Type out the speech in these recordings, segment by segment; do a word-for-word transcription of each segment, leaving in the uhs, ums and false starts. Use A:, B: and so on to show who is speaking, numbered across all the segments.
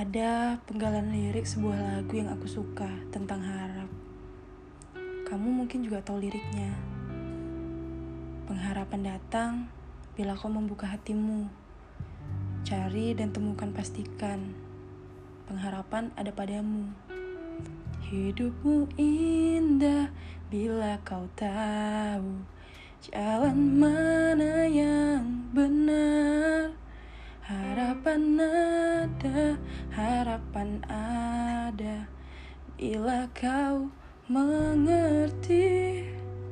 A: Ada penggalan lirik sebuah lagu yang aku suka tentang harap. Kamu mungkin juga tahu liriknya. Pengharapan datang bila kau membuka hatimu. Cari dan temukan, pastikan pengharapan ada padamu. Hidupmu indah bila kau tahu jalan mana yang benar. Harapan ada, harapan ada bila kau mengerti.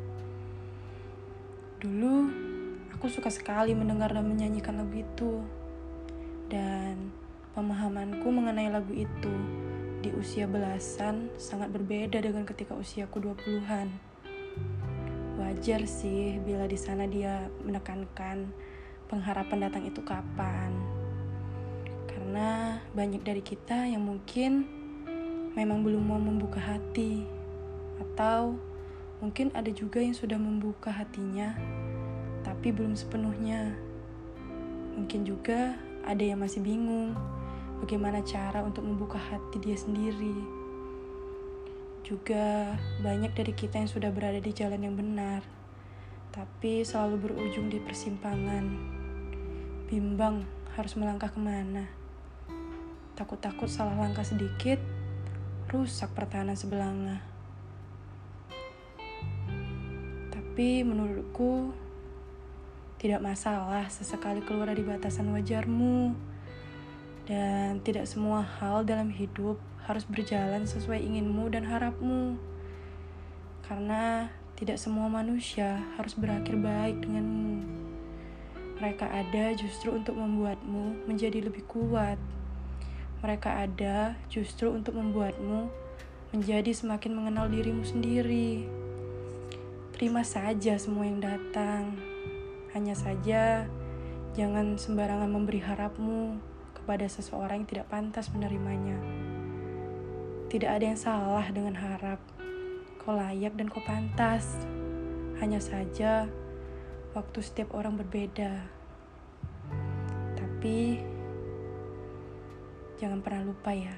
A: Dulu aku suka sekali mendengar dan menyanyikan lagu itu. Dan pemahamanku mengenai lagu itu di usia belasan sangat berbeda dengan ketika usiaku dua puluhan. Wajar sih bila di sana dia menekankan pengharapan datang itu kapan. Karena banyak dari kita yang mungkin memang belum mau membuka hati. Atau mungkin ada juga yang sudah membuka hatinya tapi belum sepenuhnya. Mungkin juga ada yang masih bingung bagaimana cara untuk membuka hati dia sendiri. Juga banyak dari kita yang sudah berada di jalan yang benar tapi selalu berujung di persimpangan. Bimbang harus melangkah kemana. Takut-takut salah langkah sedikit, rusak pertahanan sebelanga. Tapi menurutku, tidak masalah sesekali keluar dari batasan wajarmu. Dan tidak semua hal dalam hidup harus berjalan sesuai inginmu dan harapmu. Karena tidak semua manusia harus berakhir baik denganmu. Mereka ada justru untuk membuatmu menjadi lebih kuat. Mereka ada justru untuk membuatmu menjadi semakin mengenal dirimu sendiri. Terima saja semua yang datang. Hanya saja, jangan sembarangan memberi harapmu kepada seseorang yang tidak pantas menerimanya. Tidak ada yang salah dengan harap. Kau layak dan kau pantas. Hanya saja, waktu setiap orang berbeda. Tapi jangan pernah lupa ya,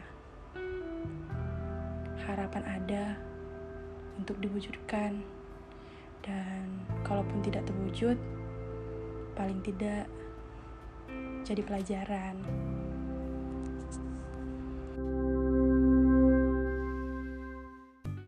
A: harapan ada untuk diwujudkan. Dan kalaupun tidak terwujud, paling tidak jadi pelajaran.